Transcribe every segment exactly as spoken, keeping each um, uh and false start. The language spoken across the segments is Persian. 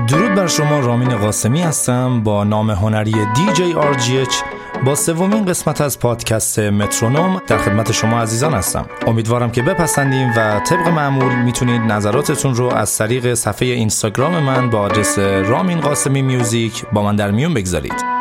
درود بر شما، رامین قاسمی هستم با نام هنری دی جی آر جی اچ. با سومین قسمت از پادکست مترونوم در خدمت شما عزیزان هستم. امیدوارم که بپسندین و طبق معمول میتونید نظراتتون رو از طریق صفحه اینستاگرام من با آدرس رامین قاسمی میوزیک با من در میون بگذارید.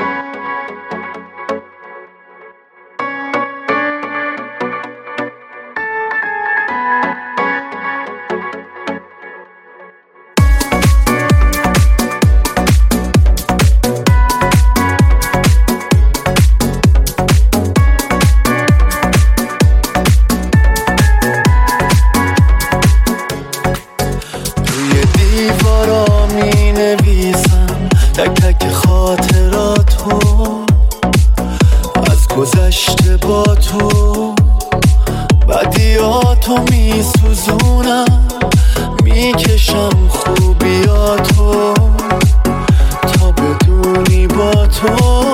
گذشته با تو بدیاتو میسوزونم، میکشم خوبیاتو تا بدونی با تو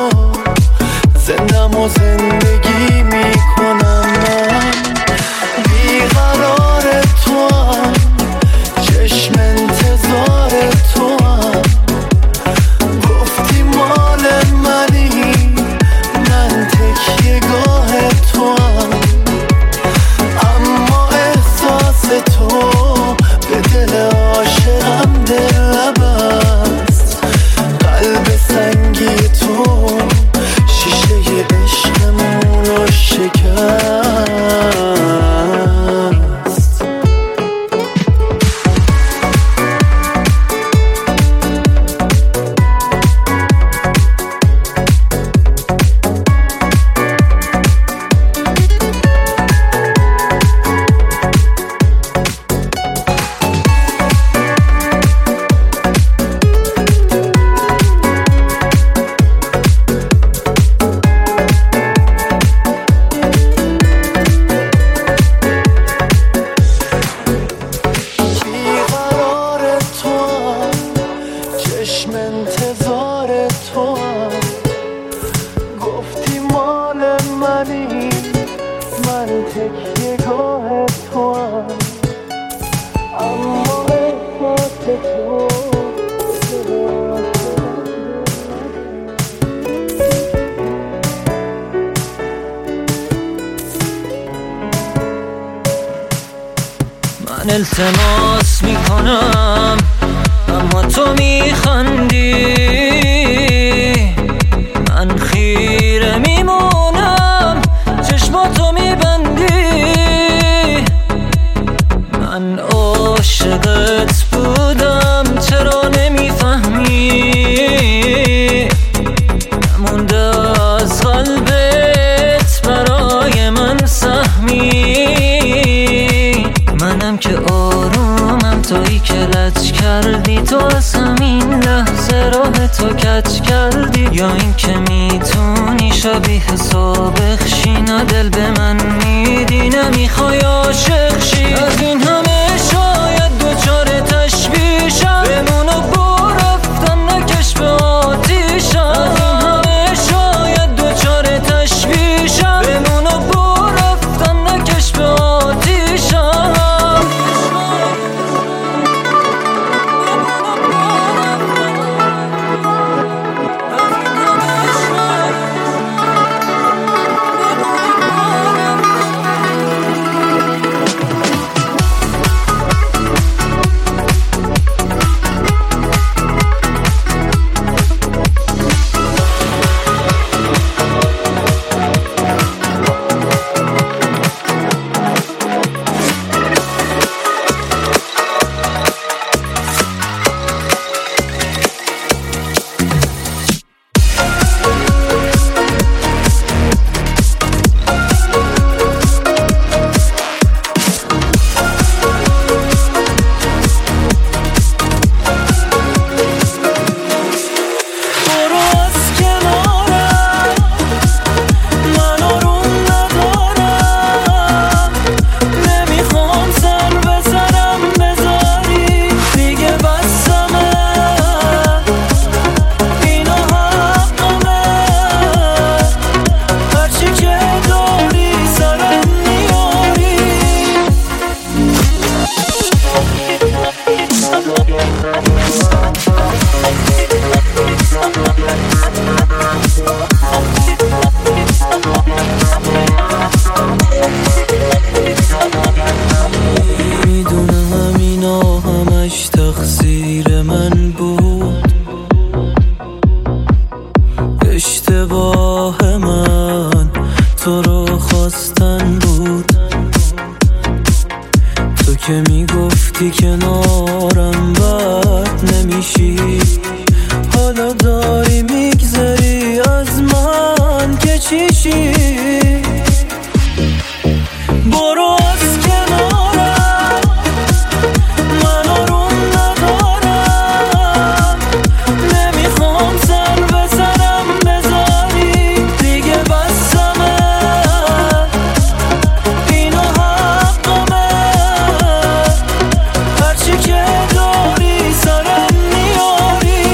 زندم و زندگی میکنم. من بیقرار تو هم، چشم انتظار تو هم، گفتی مال منی، من تکیه گاه تو هم، اما احساس تو به دل عاشقم دل بست. قلب سنگی تو شیشه عشقمون رو شکست. انتظار تو هم، گفتی مال منی، من تکیه گاه تو هم، اما احساس تو من التماس میکنم اما تو میخندی، من خیره میمونم چشماتو میبندی. من عاشقت بودم چرا نمیفهمی، نمونده از قلبت برای من سهمی. منم که آرومم تویی که لج کردی، تو از همین لحظه راه تو کج کردی، یا این که میتونی شبیه حساب خشینا دل به من میدی، نمیخوای عاشق شی. از این همه شاید دوچار تشبیه شم، بمونو با رفتن نکش به آتیشم. از این همه شاید دوچار تشبیه شم، بمونو با رفتن نکش به آتیشم. We'll be right back. تقصیر من بود، اشتباه من تو رو خواستن بود. تو که میگفتی کنارم بد نمیشی، حالا داری میگذری از من که چیشی. برو از کنارم، من آروم ندارم، نمیخوام سر بزنم بذاری دیگه بسمه، اینو حقمه، هرچی که داری سرم میاری.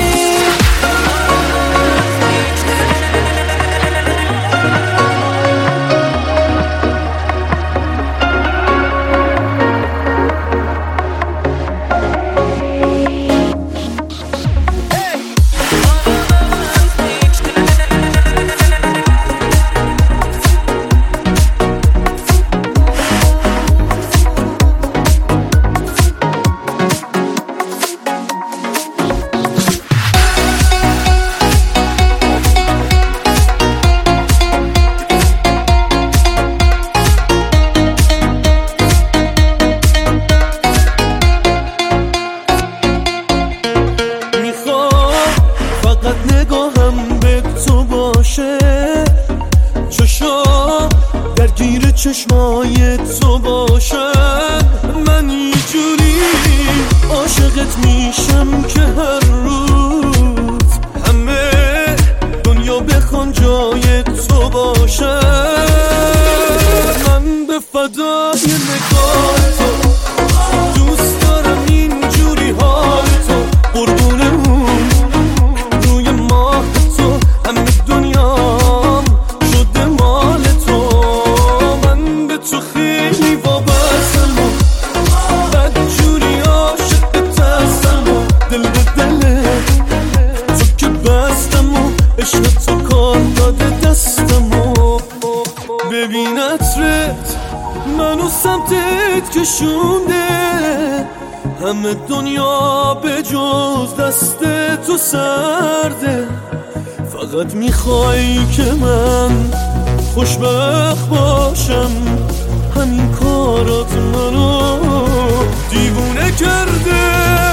چشام درگیر چشمای تو باشن، من اینجوری عاشقت میشم که هر روز همه دنیا بخوان جای تو باشن. من به فدای نگاه تو دوست دارم اینجوری حال تو، قربون اون روی ماه تو همه دنیام شده مال تو. من به تو خیلی وابستم و بدجوری عاشقت هستم و دل به دل تو که بستم و عشق تو کار داده دستم و ببین عطرت منو سمتت کشونده، همه دنیا به جز دست تو سرده. فقط میخوای که من خوشبخت باشم، همین کارات منو دیوونه کرده.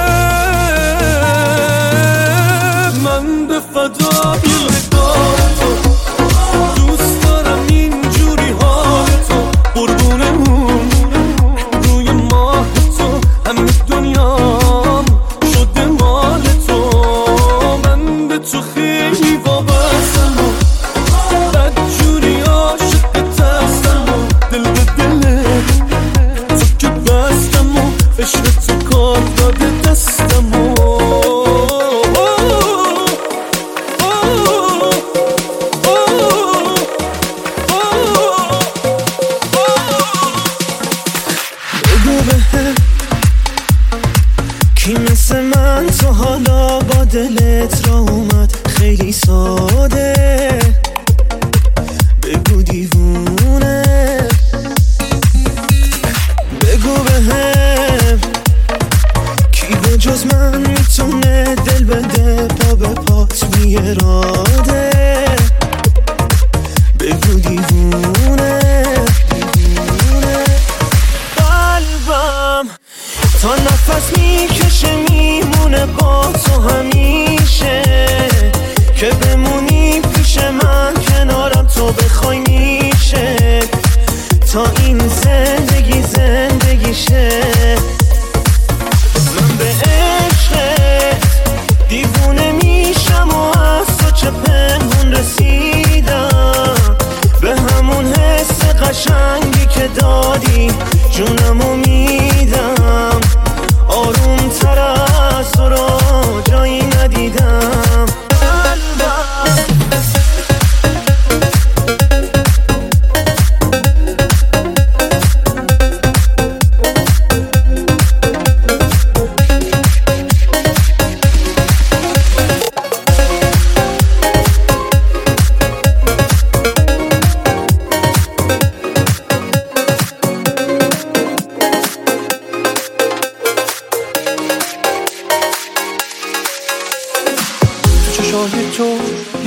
من به فدای نگاه تو دوست دارم اینجوری حال تو، قربون اون روی ماه تو همه دنیام شده مال تو. من به تو خیلی وابستم و بدجوری عاشقت هستم و دل به دل تو که بستم و عشق تو کار داده دستم و کی مثل من تو حالا با دلت را اومد خیلی ساده، بگو دیوونه، بگو بهم کی به جز من میتونه دل بده پا به پات میراده. بگو دیوونه، دیوونه. قلبم تا نفس میکشه میمونه با تو همیشه، که بمونی پیش من کنارم تو بخوای میشه، تا این زندگی زندگیشه. من به عشقت دیوونه میشم و از تو چه پنهون رسیدم، به همون حس قشنگی که دادی جونمو میدم. آروم تر از تو را جایی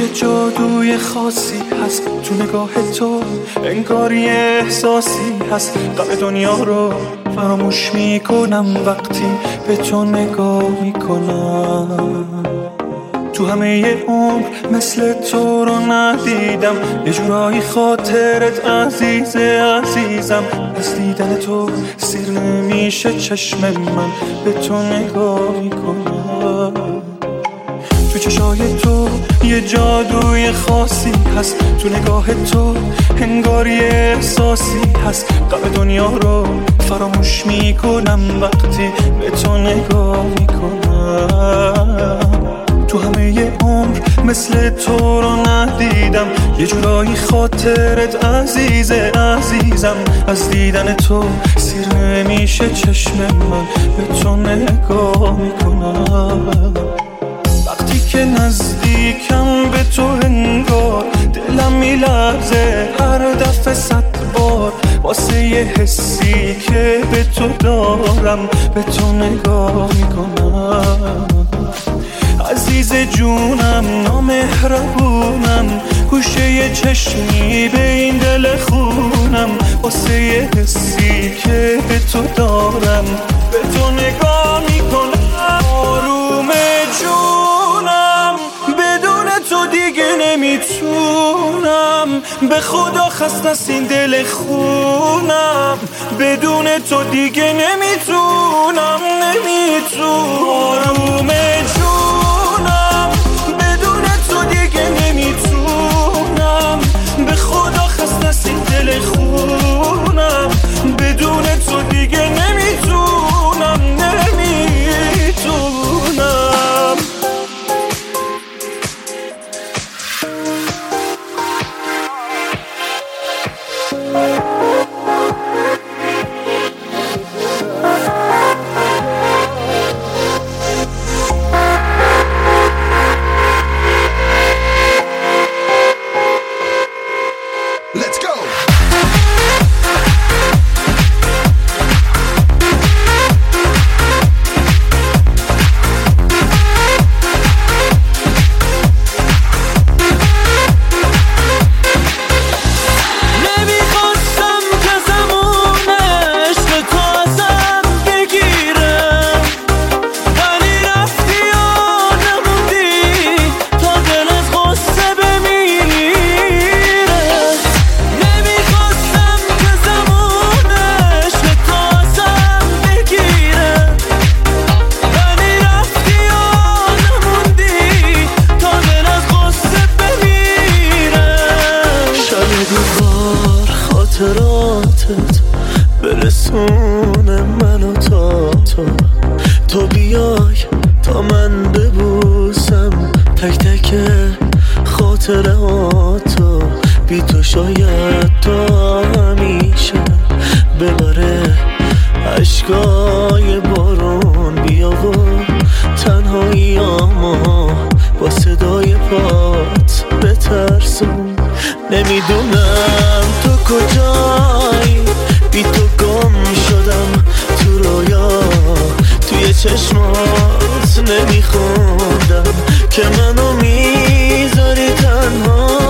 یه جادوی خاصی هست تو نگاه تو، انگار یه احساسی هست. غم دنیا رو فراموش میکنم وقتی به تو نگاه میکنم. تو همه یه عمر مثل تو رو ندیدم، یه جورایی خاطرت عزیزه عزیزم. از دیدن تو سیر نمیشه چشم من به تو نگاه میکنم. تو چشای تو یه جادوی خاصی هست، تو نگاه تو انگار یه احساسی هست. غم دنیا رو فراموش میکنم وقتی به تو نگاه میکنم. تو همه یه عمر مثل تو رو ندیدم، یه جورایی خاطرت عزیزه عزیزم. از دیدن تو سیر نمیشه چشم من به تو نگاه میکنم. وقتی که نزدیکم به تو انگار دلم میلرزه هر دفعه صد بار، واسه یه حسی که به تو دارم به تو نگاه میکنم. عزیز جونم نامهربونم، گوشه یه چشمی به این دل خونم، واسه یه حسی که به تو دارم به تو نگاه میکنم. آروم جونم بدون تو دیگه نمیتونم، به خدا خسته است این دل خونم، بدون تو دیگه نمیتونم نمیتونم. آروم جونم بدون تو دیگه نمیتونم، به خدا خسته است این دل خونم، بدون تو دیگه نمیتونم نمیتونم. خاطراتت برسونه منو تا تو تو بیای تا من ببوسم تک تک خاطراتو. بی تو شاید تا همیشه ببره عشقای بارون بیا و تنهاییامو با صدای پات بترسون. نمیدونم تو کجایی، بی تو گم شدم تو رویا، توی چشمات نمیخوندم که منو میذاری تنها.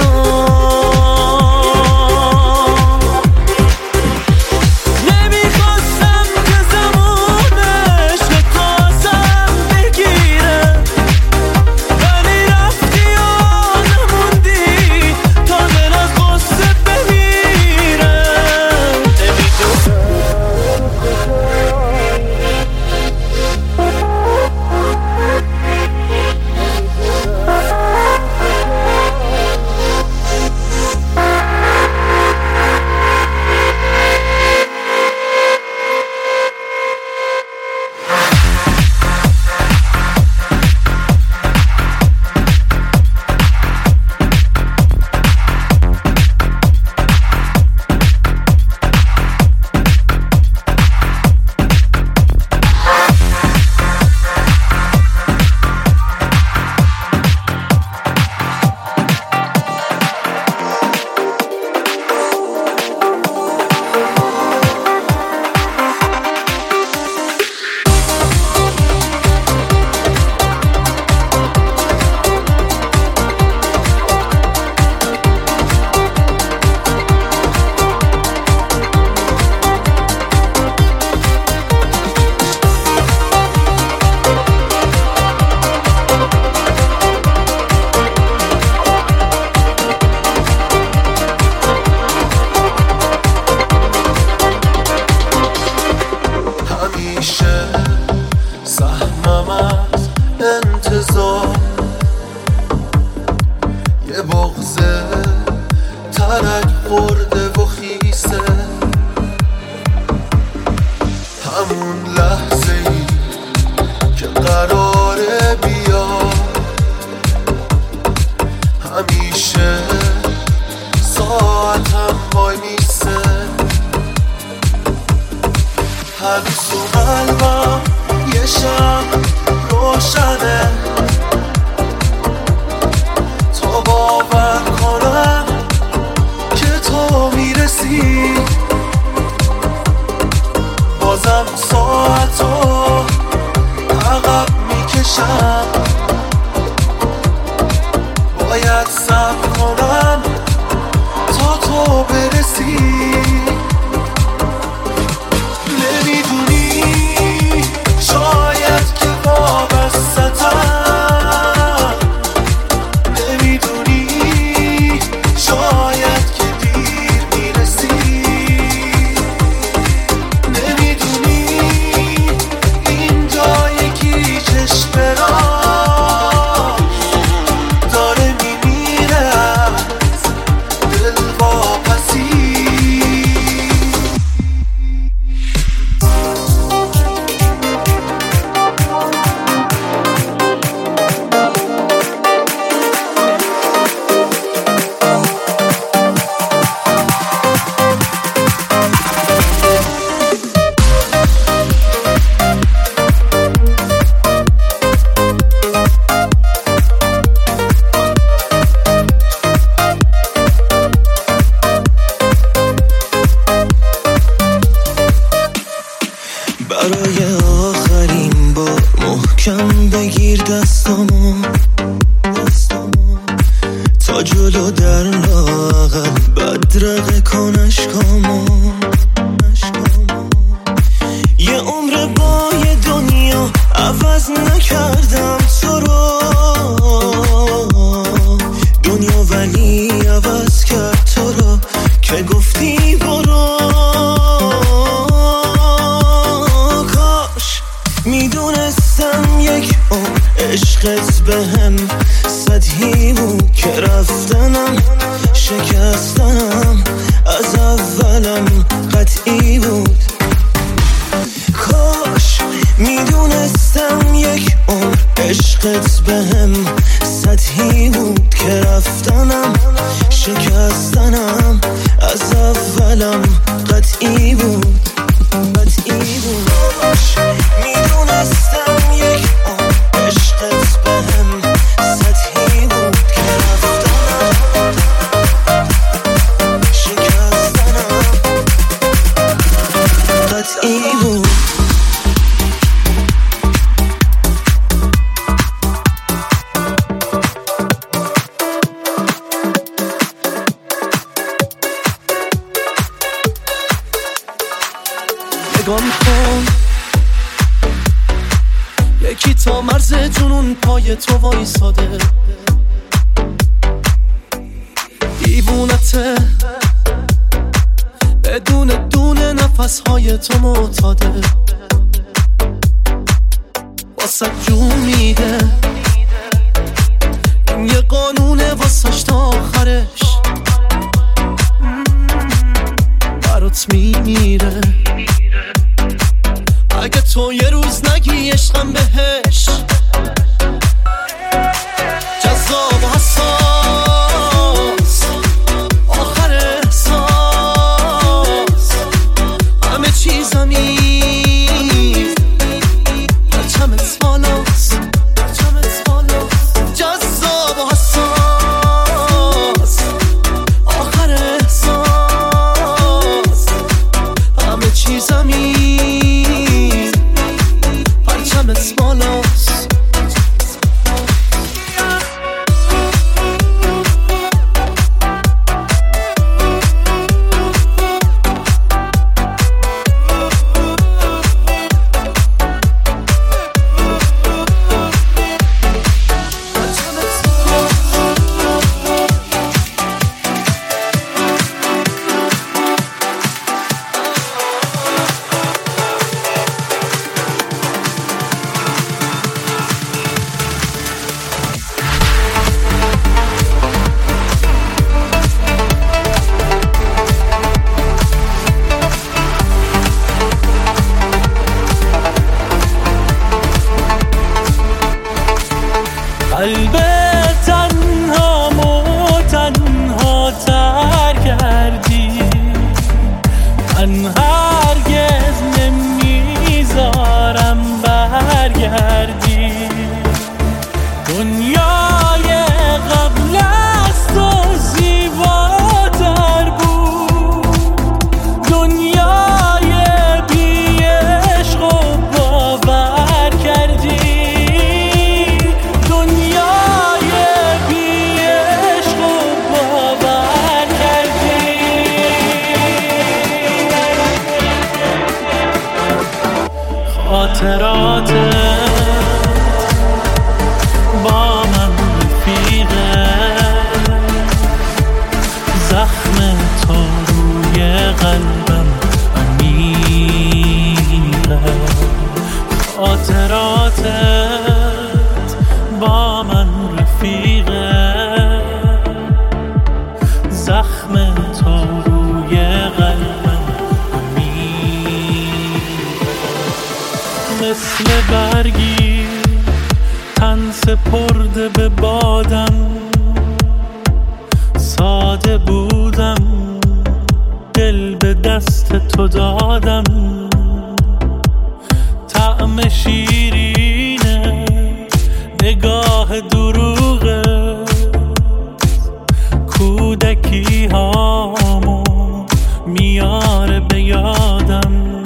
میرم، باید صبر کنم تا تو برسی. نمیدونی شاید که وابسته‌ام، نمیدونی شاید که دیر میرسی، نمیدونی اینجا یکی چشم راه داره میمیره از دل واپسی. برای آخرین بار محکم بگیر دستامو، تا جلو در لاغل بدرقه کن اشکامو. یه عمر با یه دنیا عوض نکردم تو رو، دنیا ولی عوض کرد تو رو که گفتی برو. میدونستم یک عمر عشقت بهم سطحی بود که رفتنم شکستنم از اولم قطعی بود. کاش میدونستم یک عمر عشقت بهم سطحی بود که رفتنم شکستنم از اولم قطعی بود، قطعی بود. کاش میدونستم یک عمر عشقت بهم سطحی بود که رفتنم شکستنم قطعی بود. نگام کن یکی تا مرز جنون پای تو وایساده، دیوونته بدون دونه نفسهای تو معتاده، واسه جون میده این یه قانونه واسش تا آخرش برات میمیره. اگه تو یه روز نگی عشقم بهش جذاب و حساس، آخر احساس همه چیزم این پرچمت بالاست، پرچمت بالاست، جذاب و حساس آخر احساس همه چیزم این پرچمت بالاست. قلب تنها مو تنها تر کردی، من هرگز نمیذارم برگردی. دنیای قبل از تو زیباتر بود، دنیای بی عشق و باور کردی. با من رفیقه، زخم تو روی قلبم میره. مثل برگی تن سپرده به بادم، ساده بودم دل به دست تو دادم. طعم شیرینه نگاه دروغه، کودکی هامو میاره به یادم.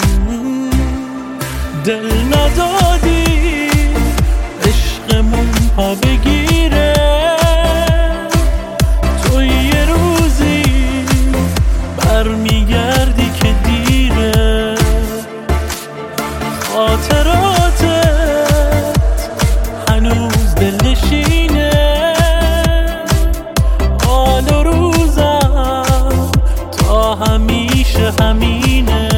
دل ندادی عشقمون پا بگیره، تو یه روزی برمیگردی که دیره. خاطراتت هنوز دلنشینه، حال و روزم تا همیشه همینه.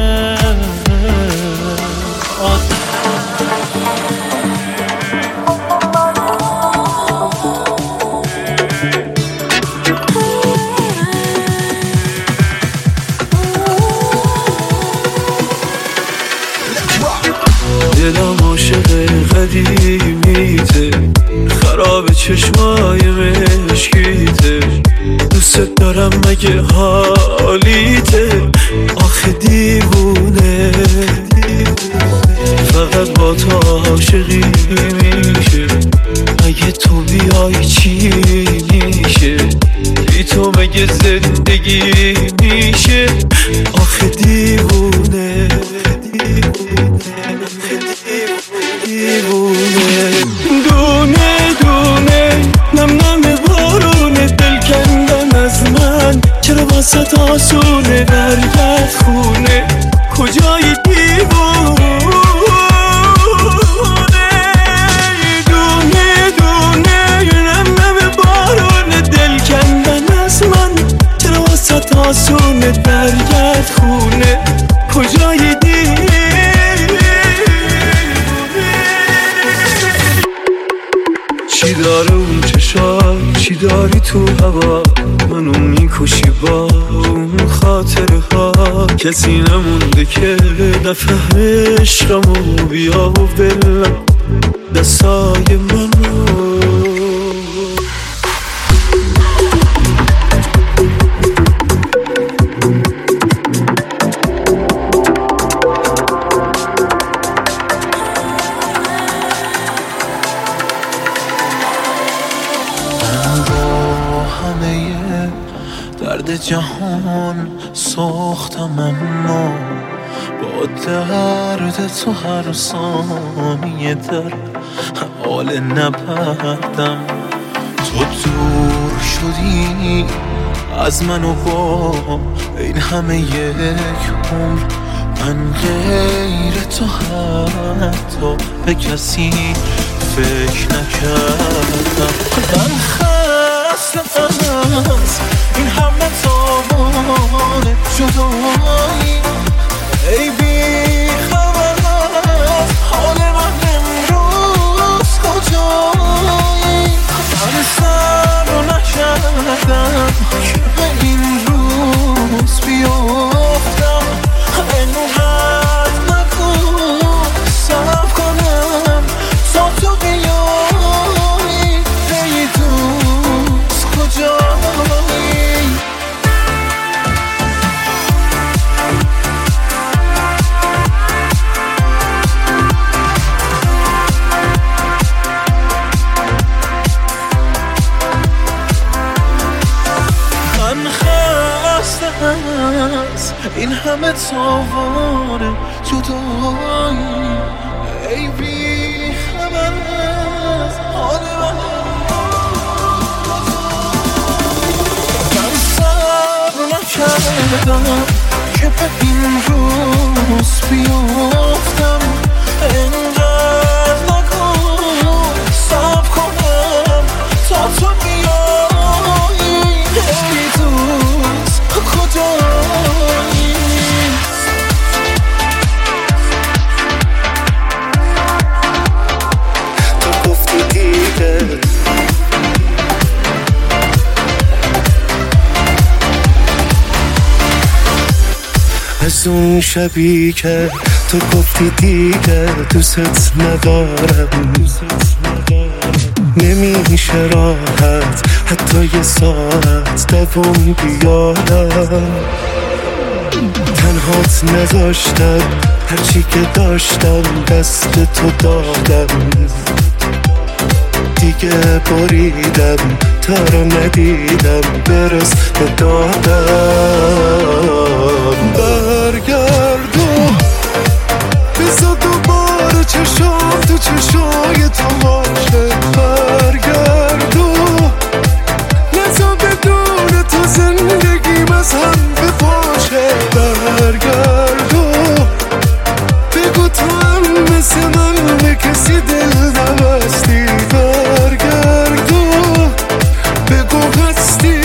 دلم عاشق قدیمیته، خراب چشمای مشکیته. دوست دارم مگه حالیته، آخه دیوونه. فقط با تو عاشقی میشه، اگه تو بیای چی میشه؟ بی تو مگه زندگی میشه؟ آخه دیوونه دیوونه. دونه دونه نم نم بارونه، دل کندن از من چرا واسه آسونه؟ برگرد خونه، کجای دیوونه؟ دونه دونه نم نم بارونه، دل کندن از من چرا واسه آسونه؟ برگرد خونه، کجای دیوونه؟ چی داره اون چشم، چی داری تو هوا؟ منو میکشی با اون خاطره ها. کسی نمونده که نفهم عشقمو، بیا و بلم دستای منو. درد جهان ساختم، اما با درد تو هر ثانیه در حال نبردم. تو دور شدی از من و با این همه یک عمر، من غیر تو حتی به کسی فکر نکردم. من خسته از این همه تاوان جدایی، ای بی خبر از حال من امروز کجایی؟ من سر رو نکردم که به این روز بیافتم. اینقدر نکن صبر کنم تا تو بیایی، ای دوست کجایی؟ من خسته از این همه تاوان جدایی، ای بی خبر از حال من. من صبر نکردم که به این روز بیافتم. اینقدر نکن صبر کنم تا تو بیایی، ای دوست کجایی؟ تو گفتی دیگه اون شبی که تو گفتی دیگه دوست ندارم، نمیشه راحت حتی یه ساعت دوام بیارم. تنهات نذاشتم، هرچی که داشتم دست تو دادم، دیگه بریدم تا رو ندیدم برس به دادم. برگردو بزا دوباره چشام تو چشای تو باشه، برگردو نزا بدون تو زندگیم از هم بپاشه. برگردو بگو تو هم مثل من به کسی دل نبستی، برگردو بگو هستی.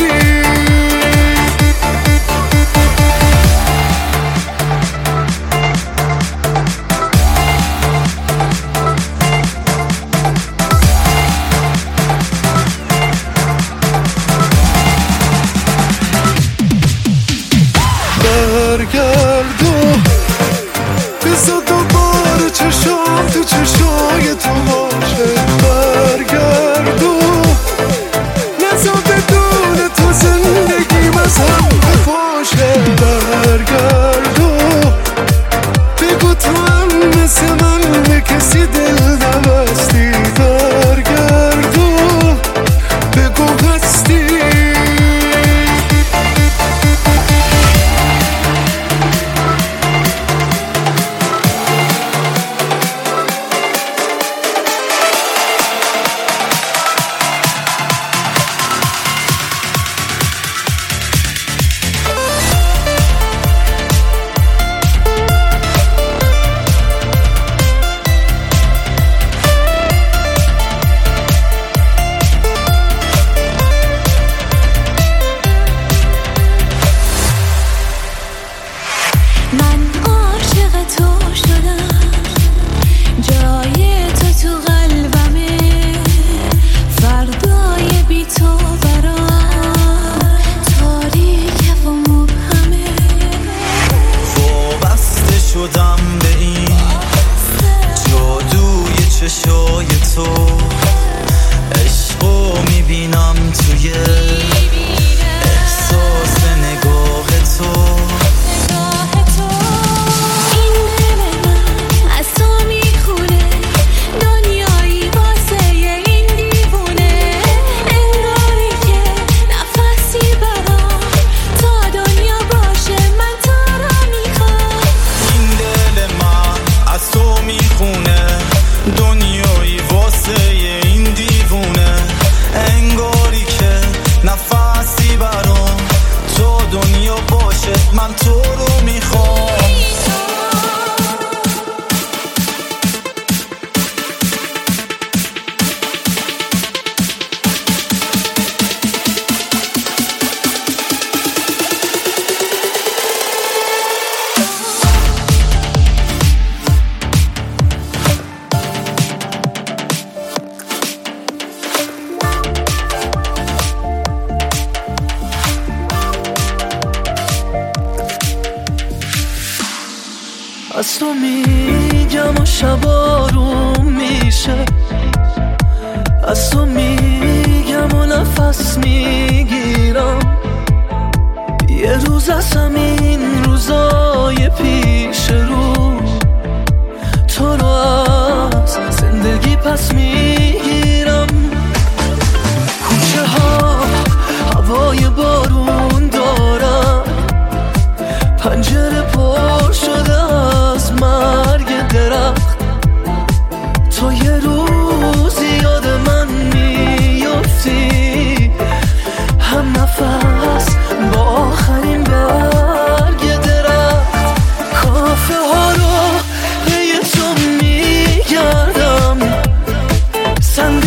برگردو بزا دوباره چشام تو چشای تو باشه، برگردو نزا بدون تو زندگیم از هم بپاشه. برگردو بگو تو هم مثل من به کسی دل نبستی، برگردو بگو هستی. از تو میگم و شب آروم میشه، از تو میگم و نفس میگیرم. یه روز از همین روزای پیش رو تو رو از زندگی پس میگیرم. کوچه ها هوای بارون دارن، پنجره پر شده از مرگ درخت. تو یه روزی یاد من میافتی، هم نفس با آخرین برگ درخت. کافه ها رو پی تو میگردم، صندلی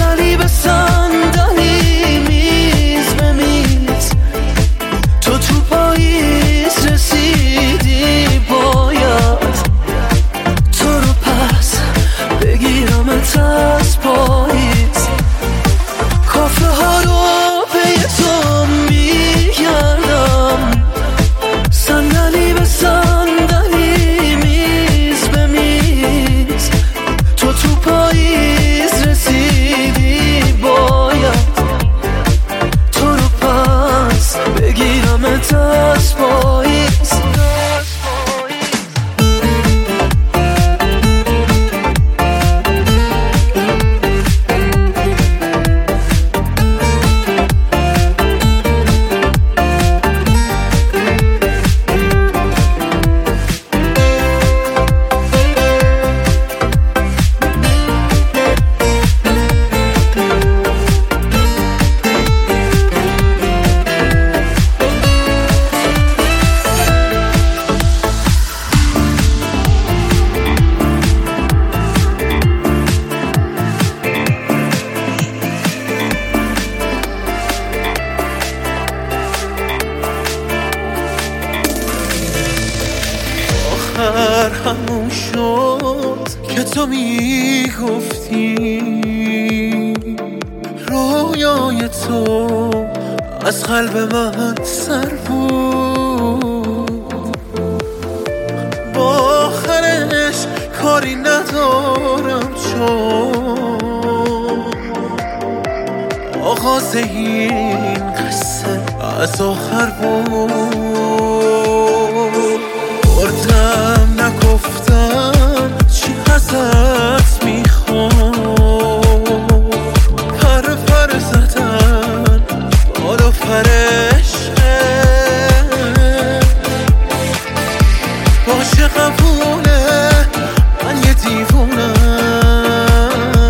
میگفتی رویای تو از قلب من سر بود، با آخرش کاری ندارم چون آغاز این قصه از آخر بود. بردم نگفتم چی ازت میخوام، پر پر زدن بالا فرشته باشه قبوله، من یه دیوونم،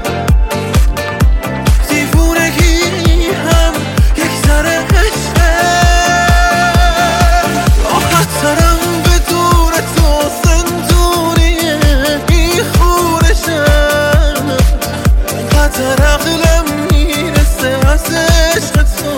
دیوونگی هم یک ذره عشقه، راحت ترم بدون تو زندونیه میخورشم، قدر عقلم میرسه از عشق تو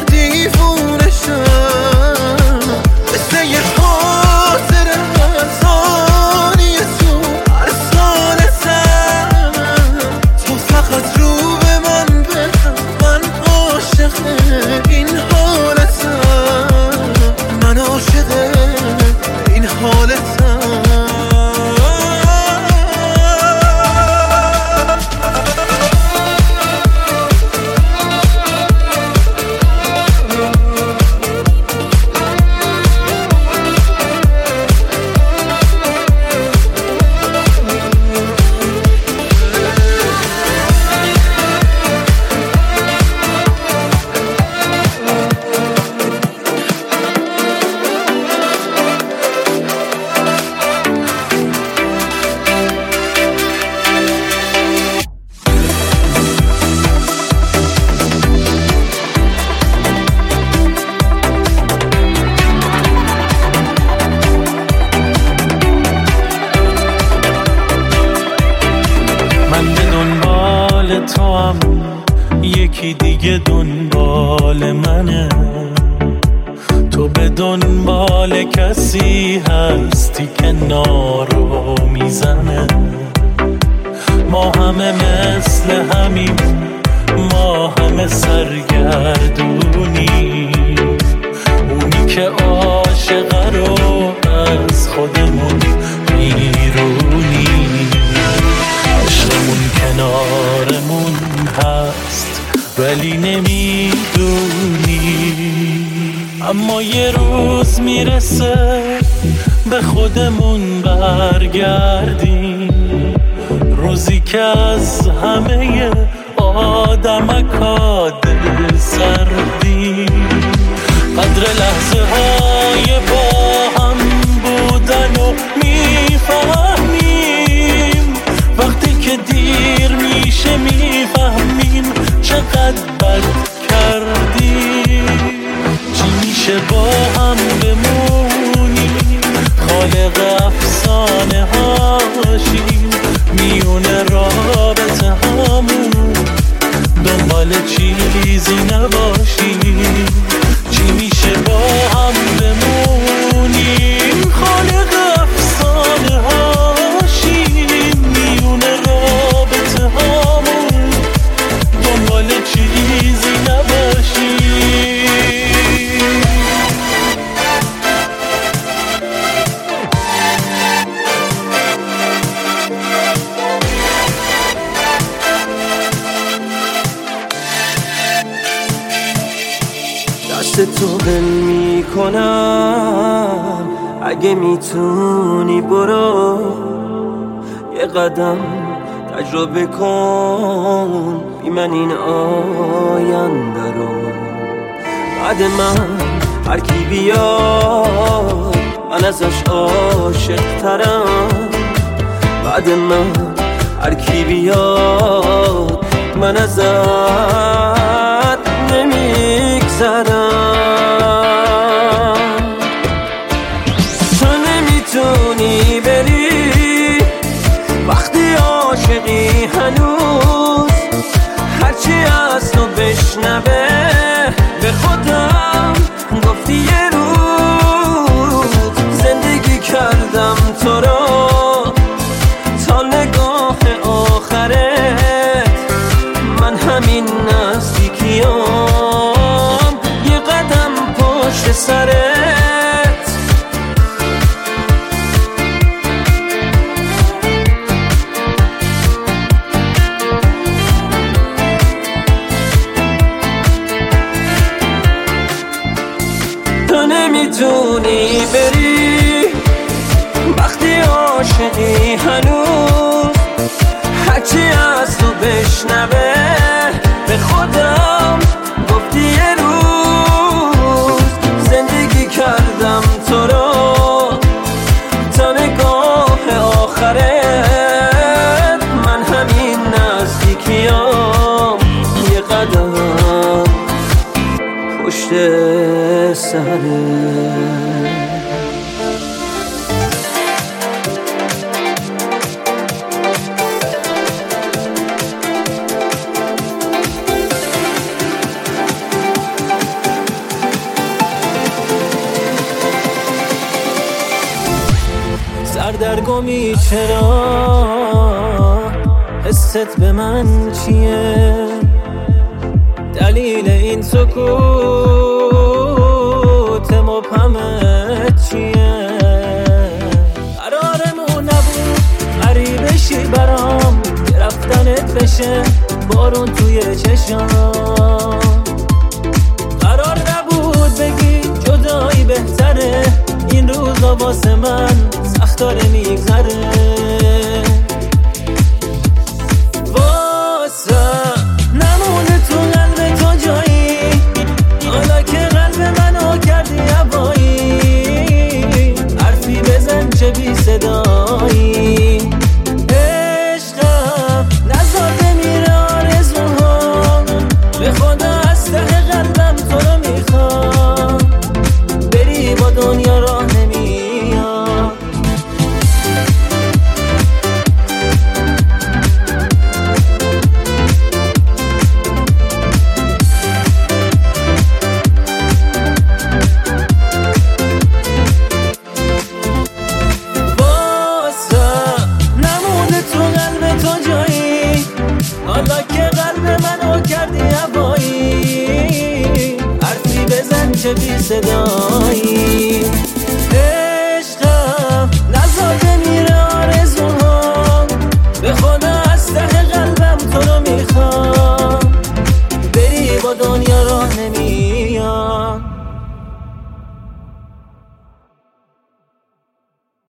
دیوونشم، مثل یه خاطره از آنی تو هر سالتم، تو فقط رو به من بهم، من عاشق این حالتم، من عاشق این حالتم. تو هم یکی دیگه دنبال منه، تو به دنبال کسی هستی که نارو میزنه، ما همه مثل همیم، ما همه سرگردونی، اونی که عاشقه رو از خودمون بیرونی، عشقمون کنارمون هست ولی نمیدونی، اما یه روز میرسه به خودمون برگردیم، روزی که از همه آدمکا دل سردیم، قدر لحظه های با هم بودن و میفهمیم، وقتی که دیر میشه میفهمیم چقدر بد کردیم، چی میشه با هم بمونیم، خالق افسانه هاشیم، میونه رابطه همون دنبال چیزی نباشیم، چی میشه با هم بمونیم، خالق افسانه هاشیم، میونه رابطه همون دنبال چیزی نباشیم. دست تو بل میکنم، اگه میتونی برو یه قدم تجربه کن، بی من این آینده رو، بعد من هر کی بیاد من ازش عاشق ترم، بعد من هر کی بیاد من ازت نمیگذرم، تو نمیتونی بری وقتی عاشقی هنوز، هرچی از تو بشنوه به خودم گفتی یه روز، زندگی کردم تو رو تا نگاه همین نزدیکیام یه قدم پشت سرت. تو نمیتونی بری وقتی عاشقی هنوز، هرچی از تو بشنوه به خودم گفتی یه روز زندگی کردم تو رو تا نگاه آخرت. من همین نزدیکیام یه قدم پشت سرت. سردرگمی چرا؟ حست به من چیه؟ دلیل این سکوت مبهمت چیه؟ قرارمون نبود غریبشی برام که رفتنت بشه بارون توی چشام. قرار نبود بگی جدایی بهتره، این روزا واسه من سخت داره میگذره. واسه نمونه تو قلب تو جایی، حالا که قلب منو کردی هوایی. حرفی بزن چه بی صدایی، عشقم نزار بمیره آرزوها. به خدا از ته قلبم تو رو میخوام، بری با دنیا راه نمیاد. حالا که قلب منو کردی هوایی، حرفی بزن چه بی صدایی. عشقم نزار بمیره آرزوها، به خدا از ته قلبم تو رو میخوام، بری با دنیا راه نمیاد.